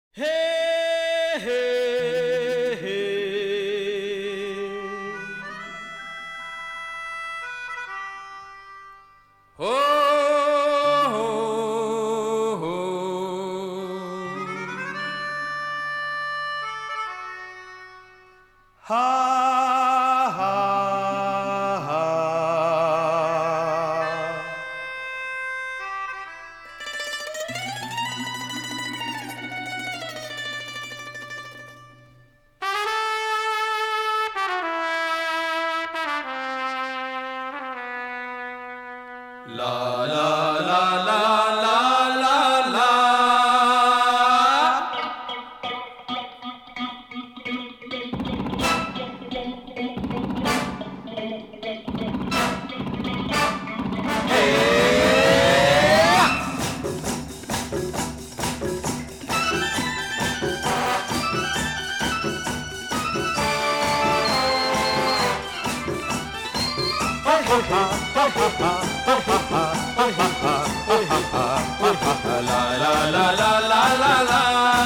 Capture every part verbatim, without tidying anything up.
हे हे हे हो हो हो हा हा हा ला ला ला ला ला ला ला La la la la la la la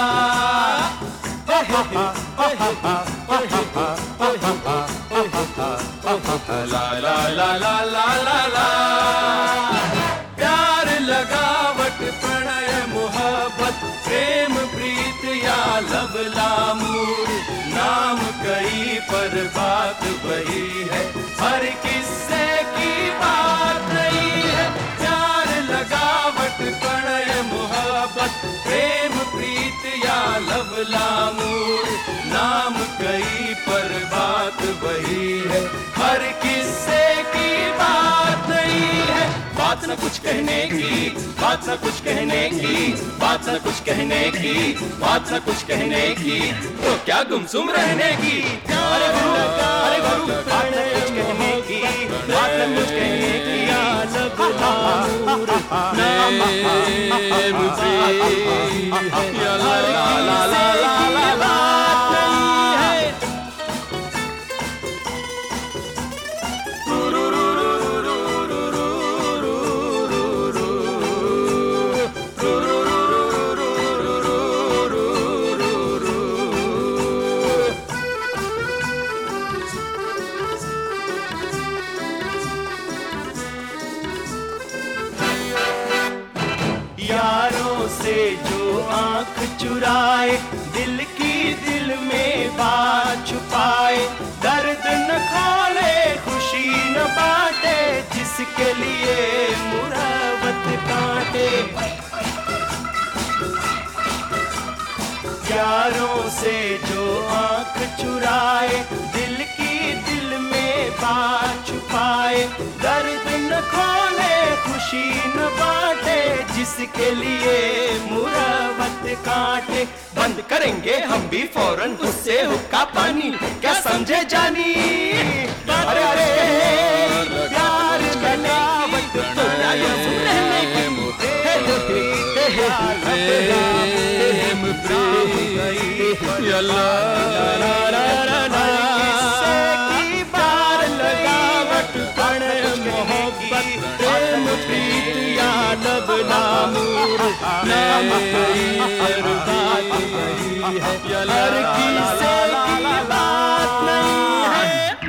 La la la la la la la प्यार लगावट प्रणय मोहब्बत प्रेम प्रीत या लब लामूर नाम कई पर बात वही है हर किस्से की बात नहीं है प्यार लगावट प्रणय मोहब्बत प्रेम प्रीत या लब लामूर नाम कई पर बात वही है हर किस्से की बात नहीं है बात न कुछ कहने की बात न कुछ कहने की बात न कुछ कहने की बात न कुछ कहने की तो क्या गुमसुम रहने की अरे गुरु अरे गुरु बात न कुछ कहने की बात न कुछ कहने की लब लामूर नाम प्रेम प्रीत या ला ला ला ला ला बात नहीं है यारों से जो आंख चुराए दिल की दिल में बात छुपाए दर्द न खोले खुशी न बांटे जिसके लिए मुरावत काटे यारों से जो आंख चुराए दिल की दिल में बात छुपाए दर्द न खोले खुशी न बांटे जिसके लिए मुरावत काटे बंद करेंगे हम भी फौरन उससे हुक्का पानी क्या समझे जानी अरे अरे प्यार लगावट तो रहने की प्रेम प्रीत या ला ला ला ला प्यार लगावट प्रणय मोहब्बत प्रेम प्रीत या लब लामूर नाम हर बात वही है हर किस्से की बात नहीं है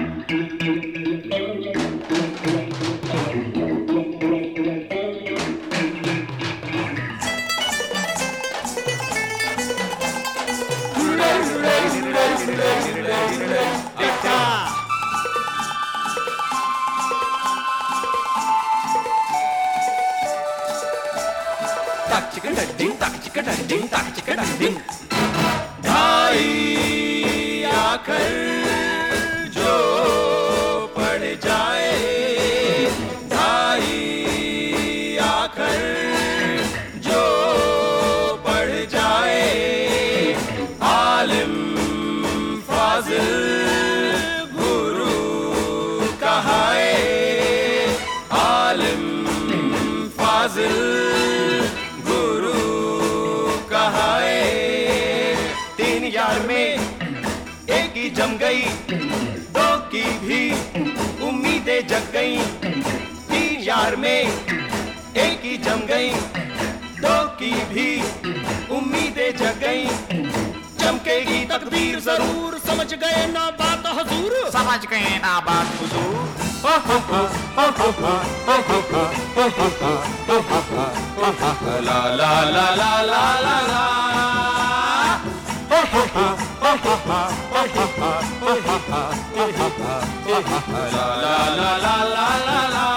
Tak chicka ding, tak chicka ding, tak chicka ding. ढाई आकर जो पड़ जाए ढाई आकर जो पड़ जाए आलिम फाजिल गुरु कहाए आलिम फाजिल यार में एक ही जम गई दो की भी उम्मीदें जग गई तीन यार में एक ही जम गई दो की भी उम्मीदें जग गई तकदीर जरूर समझ गए ना बात हुजूर, समझ गए ना बात हुजूर। ला ला ला ला ला ला ला ला ला ला ला ला ला।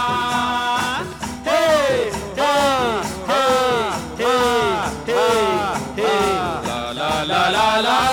हे हा हा हे हे ला ला ला ला ला